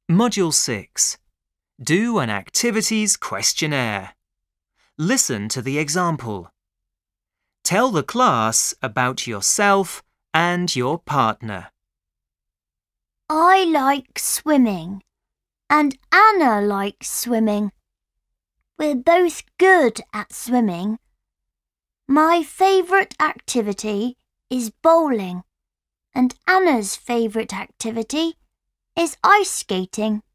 Module 6. Do an activities questionnaire. Listen to the example. Tell the class about yourself and your partner. I like swimming, and Anna likes swimming. We're both good at swimming. My favourite activity is bowling, and Anna's favourite activity is ice skating.